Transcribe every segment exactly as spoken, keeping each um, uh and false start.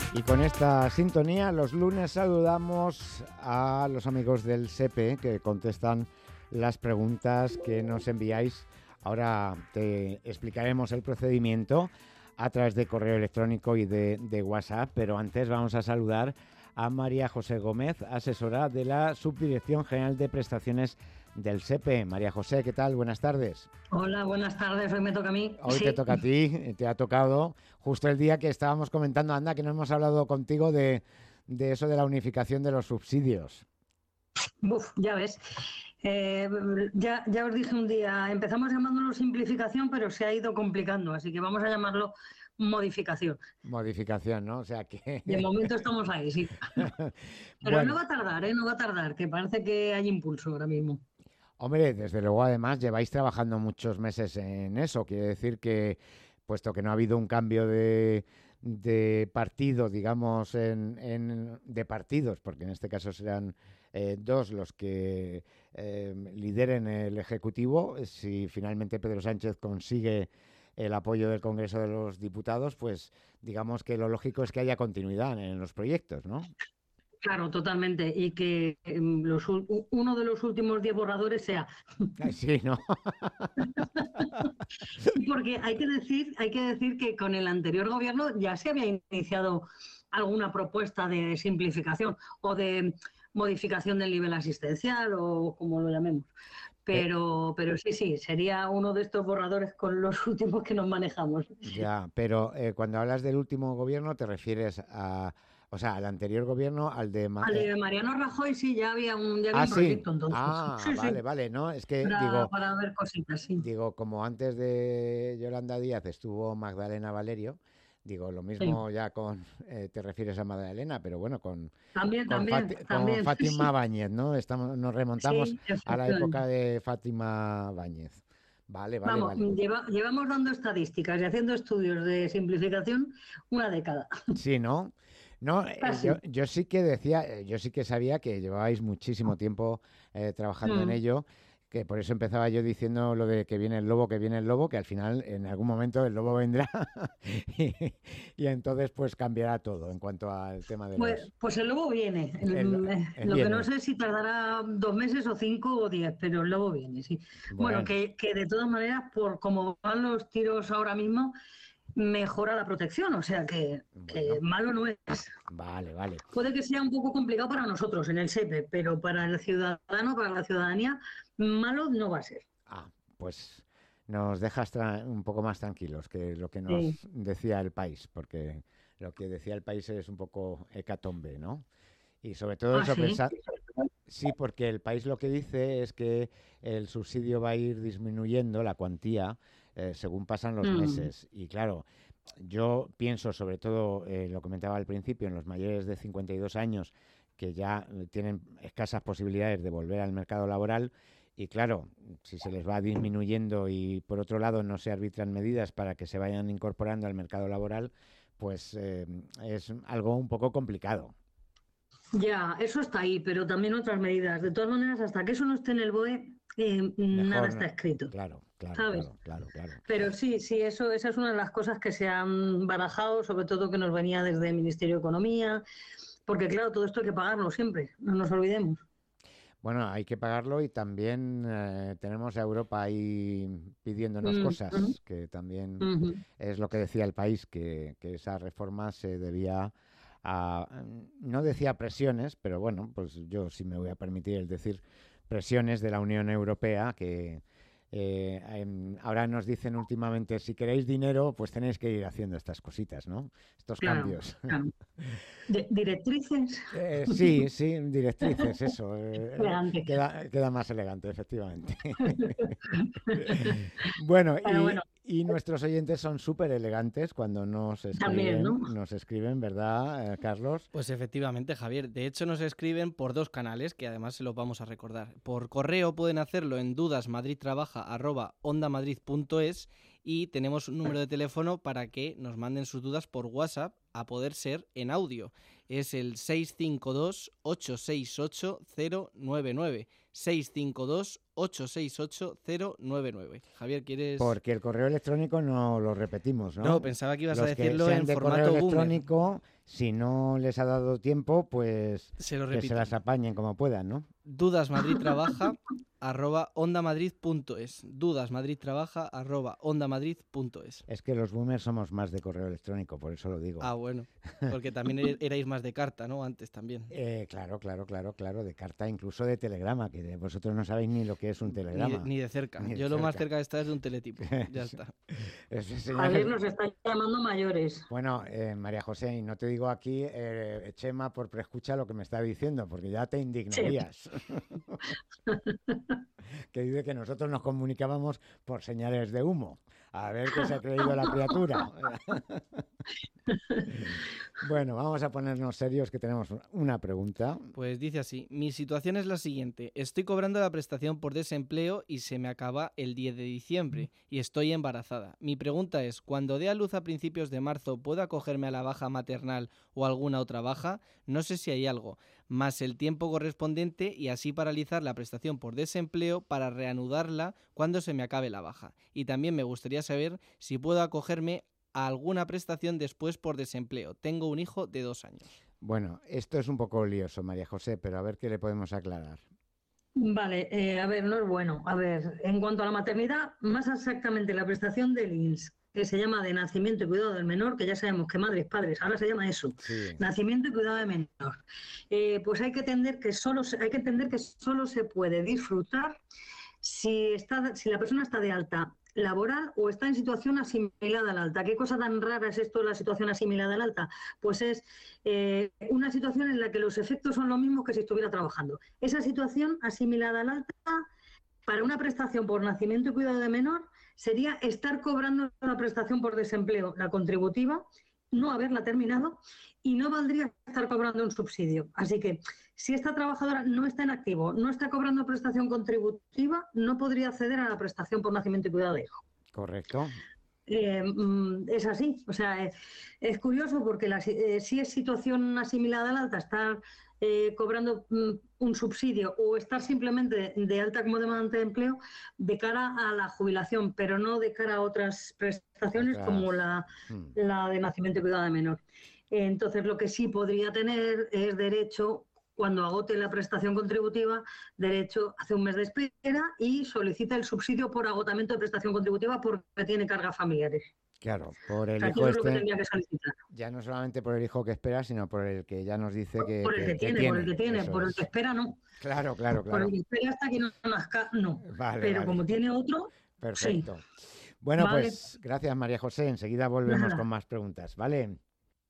Y con esta sintonía, los lunes saludamos a los amigos del S E P E que contestan las preguntas que nos enviáis. Ahora te explicaremos el procedimiento a través de correo electrónico y de, de WhatsApp, pero antes vamos a saludar a María José Gómez, asesora de la Subdirección General de Prestaciones del S E P E. María José, ¿qué tal? Buenas tardes. Hola, buenas tardes. Hoy me toca a mí. Hoy sí. te toca a ti, te ha tocado justo el día que estábamos comentando, anda, que no hemos hablado contigo de, de eso de la unificación de los subsidios. Uf, ya ves. Eh, ya, ya os dije un día, empezamos llamándolo simplificación, pero se ha ido complicando, así que vamos a llamarlo modificación. Modificación, ¿no? O sea que... De momento estamos ahí, sí. Pero bueno, no va a tardar, ¿eh? No va a tardar, que parece que hay impulso ahora mismo. Hombre, desde luego, además, lleváis trabajando muchos meses en eso. Quiere decir que, puesto que no ha habido un cambio de, de partido, digamos, en, en, de partidos, porque en este caso serán eh, dos los que eh, lideren el Ejecutivo, si finalmente Pedro Sánchez consigue el apoyo del Congreso de los Diputados, pues digamos que lo lógico es que haya continuidad en los proyectos, ¿no? Claro, totalmente. Y que los, uno de los últimos diez borradores sea. Sí, ¿no? Porque hay que decir, hay que decir que con el anterior gobierno ya se había iniciado alguna propuesta de simplificación o de modificación del nivel asistencial o como lo llamemos. Pero, pero sí, sí, sería uno de estos borradores con los últimos que nos manejamos. Ya, pero eh, cuando hablas del último gobierno te refieres a, o sea, al anterior gobierno, al de... Al de Mariano Rajoy sí, ya había un, ya había Ah, un sí. proyecto entonces. Ah, sí, vale, sí. vale, ¿no? Es que Para, digo, para ver cositas, sí. digo, como antes de Yolanda Díaz estuvo Magdalena Valerio, digo, lo mismo Sí. ya con, eh, te refieres a Magdalena, pero bueno, con, También, con, también, Fati- con también. Fátima Sí, Báñez, ¿no? Estamos, nos remontamos sí, a la época efectivamente. de Fátima Báñez. Vale, vale, Vamos, vale. lleva, llevamos dando estadísticas y haciendo estudios de simplificación una década. Sí, ¿no? No, eh, yo, Casi. yo sí que decía, eh, yo sí que sabía que llevabais muchísimo tiempo eh, trabajando en Mm. ello, que por eso empezaba yo diciendo lo de que viene el lobo, que viene el lobo, que al final en algún momento el lobo vendrá y, y entonces pues cambiará todo en cuanto al tema de Pues, los... pues el lobo viene. El, El- eh, el lo que no viene. sé es si tardará dos meses o cinco o diez, pero el lobo viene, sí. Bueno, Bueno, que, que de todas maneras, por como van los tiros ahora mismo, mejora la protección, o sea que, que bueno, malo no es. vale, vale. Puede que sea un poco complicado para nosotros en el S E P E, pero para el ciudadano, para la ciudadanía, malo no va a ser. Ah, pues nos dejas tra- un poco más tranquilos que lo que Sí. nos decía el país, porque lo que decía el país es un poco hecatombe, ¿no? Y sobre todo Ah, eso, sí. pensar, sí, porque el país lo que dice es que el subsidio va a ir disminuyendo la cuantía eh, según pasan los Mm. meses. Y claro, yo pienso sobre todo, eh, lo comentaba al principio, en los mayores de cincuenta y dos años que ya eh, tienen escasas posibilidades de volver al mercado laboral. Y claro, si se les va disminuyendo y por otro lado no se arbitran medidas para que se vayan incorporando al mercado laboral, pues eh, es algo un poco complicado. Ya, eso está ahí, pero también otras medidas. De todas maneras, hasta que eso no esté en el B O E, eh, nada está Mejor, escrito, claro, claro, ¿sabes? claro, claro, claro. Pero sí, sí, eso, esa es una de las cosas que se han barajado, sobre todo que nos venía desde el Ministerio de Economía, porque claro, todo esto hay que pagarlo siempre, no nos olvidemos. Bueno, hay que pagarlo y también eh, tenemos a Europa ahí pidiéndonos Mm, ujú, cosas, que también ujú. es lo que decía el país, que, que esa reforma se debía a, no decía presiones, pero bueno, pues yo sí me voy a permitir el decir presiones de la Unión Europea, que eh, em, ahora nos dicen últimamente, si queréis dinero, pues tenéis que ir haciendo estas cositas, ¿no? Estos Claro, cambios. claro. De- directrices, Eh, sí, sí, directrices, eso. eh, elegante. queda, queda más elegante, efectivamente. Bueno, Pero y, bueno, y nuestros oyentes son súper elegantes cuando nos también, escriben, ¿no? nos escriben, ¿verdad, eh, Carlos? Pues efectivamente, Javier. De hecho, nos escriben por dos canales que además se los vamos a recordar. Por correo pueden hacerlo en dudasmadridtrabaja arroba ondamadrid punto es y tenemos un número de teléfono para que nos manden sus dudas por WhatsApp a poder ser en audio. Es el seis cinco dos, ocho seis ocho, cero nueve nueve. seis cinco dos, ocho seis ocho, cero nueve nueve. Javier, ¿quieres...? Porque el correo electrónico no lo repetimos, ¿no? No, pensaba que ibas Los a decirlo que sean en de formato correo boomer. electrónico, si no les ha dado tiempo, pues Se lo que repito. se las apañen como puedan, ¿no? dudasmadridtrabaja arroba ondamadrid.es. dudasmadridtrabaja arroba ondamadrid.es. Es que los boomers somos más de correo electrónico, por eso lo digo. Ah, bueno, porque también er- erais más de carta, ¿no? Antes también. Eh, claro, claro, claro, claro, de carta, incluso de telegrama, que de- vosotros no sabéis ni lo que es un Ni de, telegrama. ni de cerca. Ni de Yo lo más cerca. cerca de estar es de un teletipo. Ya está. Ese señor- Javier nos está llamando mayores. Bueno, eh, María José, y no te digo aquí, eh, Chema, por preescucha lo que me está diciendo, porque ya te indignarías. Que dice que nosotros nos comunicábamos por señales de humo. A ver qué se ha creído la criatura. Bueno, vamos a ponernos serios, que tenemos una pregunta. Pues dice así, mi situación es la siguiente, estoy cobrando la prestación por desempleo y se me acaba el diez de diciembre y estoy embarazada. Mi pregunta es, cuando dé a luz a principios de marzo, ¿puedo acogerme a la baja maternal o alguna otra baja? No sé si hay algo, más el tiempo correspondiente y así paralizar la prestación por desempleo para reanudarla cuando se me acabe la baja. Y también me gustaría saber si puedo acogerme a alguna prestación después por desempleo. Tengo un hijo de dos años. Bueno, esto es un poco lioso, María José, pero a ver qué le podemos aclarar. Vale, eh, a ver, no es bueno. A ver, en cuanto a la maternidad, más exactamente la prestación del I N S, que se llama de nacimiento y cuidado del menor, que ya sabemos que madres, padres, ahora se llama eso, Sí. nacimiento y cuidado del menor. Eh, pues hay que entender que solo se, hay que entender que solo se puede disfrutar si está, si la persona está de alta laboral o está en situación asimilada al alta. ¿Qué cosa tan rara es esto de la situación asimilada al alta? Pues es eh, una situación en la que los efectos son los mismos que si estuviera trabajando. Esa situación asimilada al alta, para una prestación por nacimiento y cuidado de menor, sería estar cobrando una prestación por desempleo, la contributiva, no haberla terminado y no valdría estar cobrando un subsidio. Así que si esta trabajadora no está en activo, no está cobrando prestación contributiva, no podría acceder a la prestación por nacimiento y cuidado de hijo. Correcto. Eh, es así, o sea, es, es curioso porque la, eh, si es situación asimilada al alta, estar eh, cobrando mm, un subsidio o estar simplemente de, de alta como demandante de empleo de cara a la jubilación, pero no de cara a otras prestaciones Otras. como la, Hmm. la de nacimiento y cuidado de menor. Entonces, lo que sí podría tener es derecho, cuando agote la prestación contributiva, derecho hace un mes de espera y solicita el subsidio por agotamiento de prestación contributiva porque tiene cargas familiares. Claro, por el O sea, hijo eso es lo que este, tendría que solicitar. ya no solamente por el hijo que espera, sino por el que ya nos dice que, Por el que, que- que tiene, por el que tiene, eso por el es. que espera, no. Claro, claro, Por claro. el que espera hasta que no nazca, no. Vale, Pero vale. como tiene otro, Perfecto. Bueno, Vale. pues gracias, María José. Enseguida volvemos Nada. con más preguntas, ¿vale?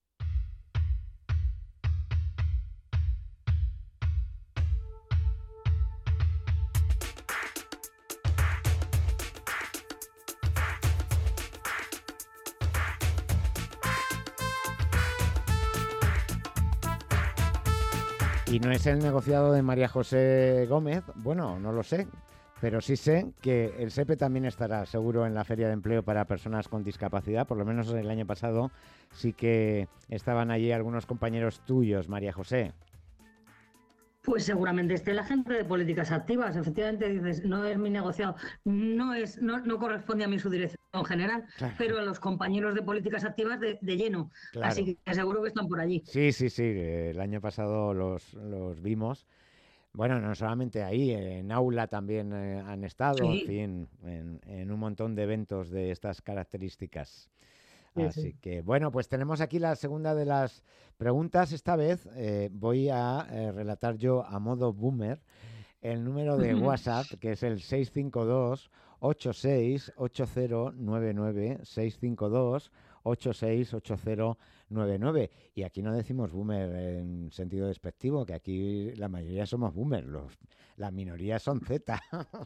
Y no es el negociado de María José Gómez, bueno, no lo sé, pero sí sé que el SEPE también estará seguro en la Feria de Empleo para Personas con Discapacidad, por lo menos el año pasado sí que estaban allí algunos compañeros tuyos, María José. pues seguramente esté la gente de políticas activas. Efectivamente, dices, no es mi negociado, no es, no, no corresponde a mi subdirección general, Claro. pero a los compañeros de políticas activas de, de lleno. Claro. Así que seguro que están por allí. Sí, sí, sí, el año pasado los, los vimos. Bueno, no solamente ahí, en aula también eh, han estado, Sí. en fin, en, en un montón de eventos de estas características. Sí, Así sí. que, bueno, pues tenemos aquí la segunda de las preguntas. Esta vez eh, voy a eh, relatar yo a modo boomer el número de Ujú. WhatsApp, que es el seis cinco dos, ocho seis ocho cero nueve nueve, seis cinco dos, ocho seis ocho cero nueve nueve. Y aquí no decimos boomer en sentido despectivo, que aquí la mayoría somos boomer, los, las minorías son Z.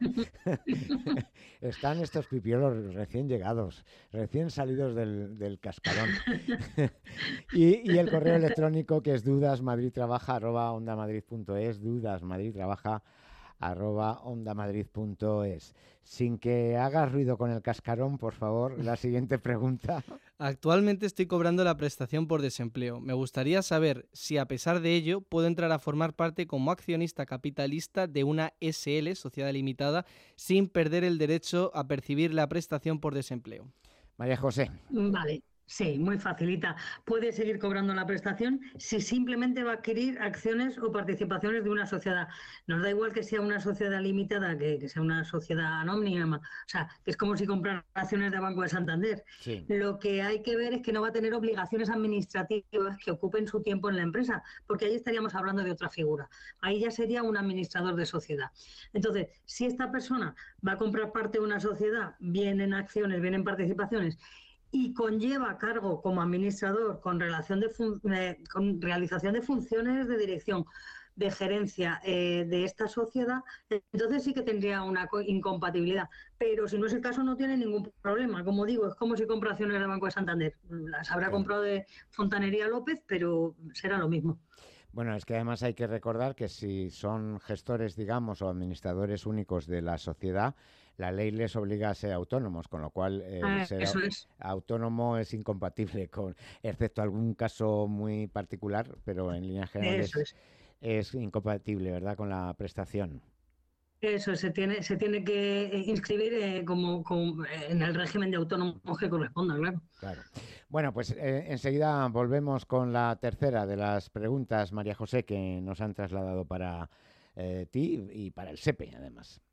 Están estos pipiolos recién llegados, recién salidos del, del cascarón. y, y el correo electrónico, que es dudasmadridtrabaja arroba ondamadrid punto es, dudasmadridtrabaja arroba ondamadrid punto es. Sin que hagas ruido con el cascarón, por favor, la siguiente pregunta. Actualmente estoy cobrando la prestación por desempleo. Me gustaría saber si, a pesar de ello, puedo entrar a formar parte como accionista capitalista de una S L, Sociedad Limitada, sin perder el derecho a percibir la prestación por desempleo. María José. Vale. Sí, muy facilita. Puede seguir cobrando la prestación si simplemente va a adquirir acciones o participaciones de una sociedad. Nos da igual que sea una sociedad limitada que, que sea una sociedad anónima. O sea, que es como si comprara acciones de Banco de Santander. Sí. Lo que hay que ver es que no va a tener obligaciones administrativas que ocupen su tiempo en la empresa, porque ahí estaríamos hablando de otra figura. Ahí ya sería un administrador de sociedad. Entonces, si esta persona va a comprar parte de una sociedad, bien en acciones, bien en participaciones, y conlleva cargo como administrador con, relación de eh, con realización de funciones de dirección, de gerencia eh, de esta sociedad, entonces sí que tendría una incompatibilidad. Pero si no es el caso, no tiene ningún problema. Como digo, es como si compra acciones del Banco de Santander. Las habrá Claro. comprado de Fontanería López, pero será lo mismo. Bueno, es que además hay que recordar que si son gestores, digamos, o administradores únicos de la sociedad, la ley les obliga a ser autónomos, con lo cual eh, Ah, ser eso au- es. autónomo es incompatible con, excepto algún caso muy particular, pero en líneas generales Eso es. es incompatible, ¿verdad?, con la prestación. Eso se tiene, se tiene que eh, inscribir eh, como, como, eh, en el régimen de autónomos que corresponda, claro. Claro. Bueno, pues eh, enseguida volvemos con la tercera de las preguntas, María José, que nos han trasladado para eh, ti y para el SEPE, además.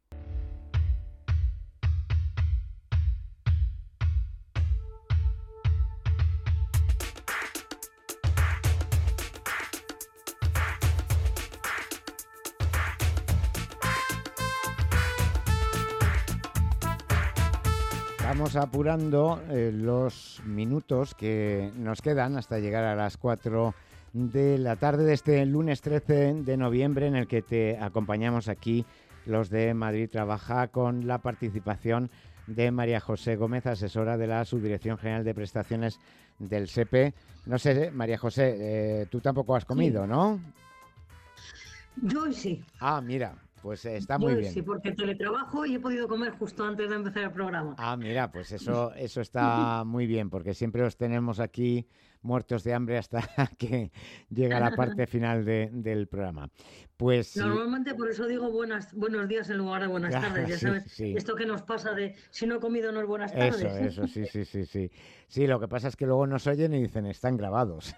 Vamos apurando eh, los minutos que nos quedan hasta llegar a las cuatro de la tarde de este lunes trece de noviembre, en el que te acompañamos aquí los de Madrid Trabaja, con la participación de María José Gómez, asesora de la Subdirección General de Prestaciones del SEPE. No sé, María José, eh, tú tampoco has comido, Sí. ¿no? Yo hoy sí. Ah, mira, pues eh, está Yo muy hoy bien. sí, porque teletrabajo y he podido comer justo antes de empezar el programa. Ah, mira, pues eso, eso está muy bien, porque siempre os tenemos aquí muertos de hambre hasta que llega la parte final de- del programa. Pues sí, Normalmente por eso digo buenas, buenos días en lugar de buenas claro, tardes. Ya sí, sabes, sí. esto que nos pasa de si no he comido no es buenas Eso, tardes. eso, sí, sí, sí, sí. Sí, lo que pasa es que luego nos oyen y dicen, están grabados.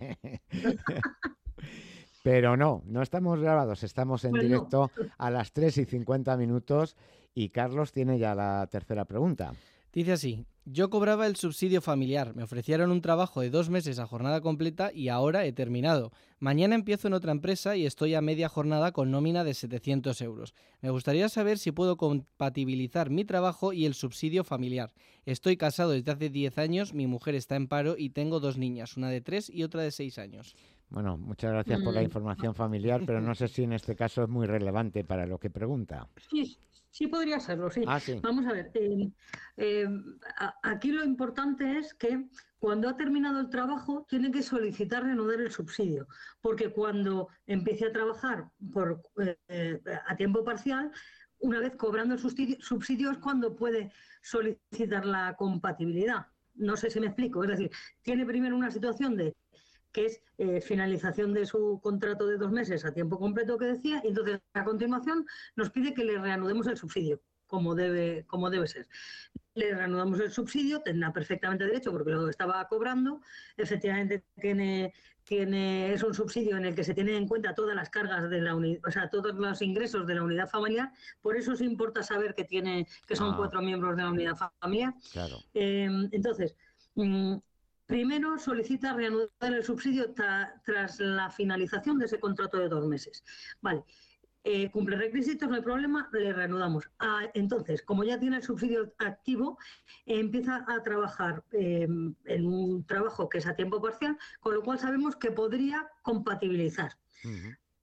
Pero no, no estamos grabados, estamos en Pues no. directo a las tres y cincuenta minutos y Carlos tiene ya la tercera pregunta. Dice así: yo cobraba el subsidio familiar, me ofrecieron un trabajo de dos meses a jornada completa y ahora he terminado. Mañana empiezo en otra empresa y estoy a media jornada con nómina de setecientos euros. Me gustaría saber si puedo compatibilizar mi trabajo y el subsidio familiar. Estoy casado desde hace diez años, mi mujer está en paro y tengo dos niñas, una de tres y otra de seis años. Bueno, muchas gracias por la Mm, información familiar, pero no sé si en este caso es muy relevante para lo que pregunta. Sí, sí podría serlo, sí. Ah, sí. Vamos a ver, eh, eh, a- aquí lo importante es que cuando ha terminado el trabajo tiene que solicitar reanudar el subsidio, porque cuando empiece a trabajar por, eh, eh, a tiempo parcial, una vez cobrando el subsidio, subsidio es cuando puede solicitar la compatibilidad. No sé si me explico, es decir, tiene primero una situación de que es eh, finalización de su contrato de dos meses a tiempo completo que decía, y entonces a continuación nos pide que le reanudemos el subsidio, como debe, como debe ser. Le reanudamos el subsidio, tendrá perfectamente derecho porque lo estaba cobrando, efectivamente tiene, tiene, es un subsidio en el que se tienen en cuenta todas las cargas de la unidad, o sea, todos los ingresos de la unidad familiar, por eso sí importa saber que tiene, que son Ah, cuatro miembros de la unidad familiar. claro. Eh, entonces, mm, primero solicita reanudar el subsidio tra- tras la finalización de ese contrato de dos meses. Vale. Eh, cumple requisitos, no hay problema, le reanudamos. Ah, entonces, como ya tiene el subsidio activo, eh, empieza a trabajar eh, en un trabajo que es a tiempo parcial, con lo cual sabemos que podría compatibilizar. Ujú.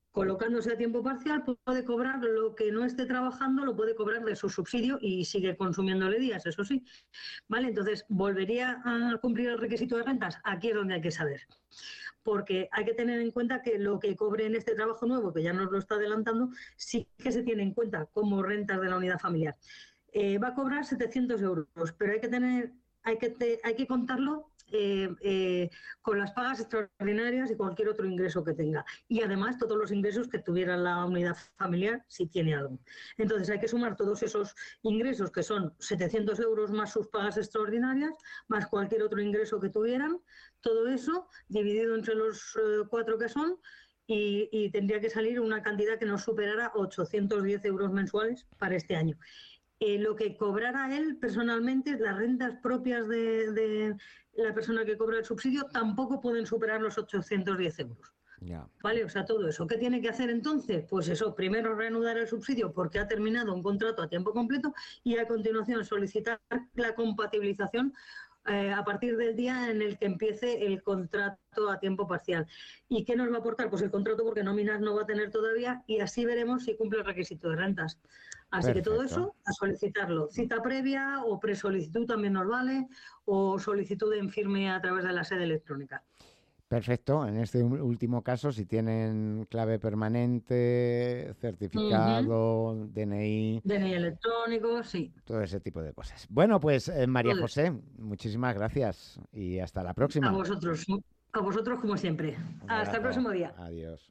colocándose a tiempo parcial, puede cobrar lo que no esté trabajando, lo puede cobrar de su subsidio y sigue consumiéndole días, eso sí. ¿Vale? Entonces, ¿volvería a cumplir el requisito de rentas? Aquí es donde hay que saber. Porque hay que tener en cuenta que lo que cobre en este trabajo nuevo, que ya nos lo está adelantando, sí que se tiene en cuenta como rentas de la unidad familiar. Eh, va a cobrar setecientos euros, pero hay que tener, hay que, te, hay que contarlo eh, eh, con las pagas extraordinarias y cualquier otro ingreso que tenga. Y además todos los ingresos que tuviera la unidad familiar, si tiene algo. Entonces hay que sumar todos esos ingresos, que son setecientos euros más sus pagas extraordinarias, más cualquier otro ingreso que tuvieran, todo eso dividido entre los eh, cuatro que son, y, y tendría que salir una cantidad que no superara ochocientos diez euros mensuales para este año. Eh, lo que cobrara él personalmente, las rentas propias de, de la persona que cobra el subsidio tampoco pueden superar los ochocientos diez euros. Yeah. ¿Vale? O sea, todo eso. ¿Qué tiene que hacer entonces? Pues eso, primero reanudar el subsidio porque ha terminado un contrato a tiempo completo y a continuación solicitar la compatibilización eh, a partir del día en el que empiece el contrato a tiempo parcial. ¿Y qué nos va a aportar? Pues el contrato, porque nóminas no va a tener todavía, y así veremos si cumple el requisito de rentas. Así Perfecto. Que todo eso, a solicitarlo. Cita previa o presolicitud también nos vale, o solicitud en firme a través de la sede electrónica. Perfecto. En este último caso, si tienen clave permanente, certificado, uh-huh. D N I... D N I electrónico, sí. Todo ese tipo de cosas. Bueno, pues eh, María todo José, eso. Muchísimas gracias y hasta la próxima. A vosotros, a vosotros como siempre. Un hasta abrazo. el próximo día. Adiós.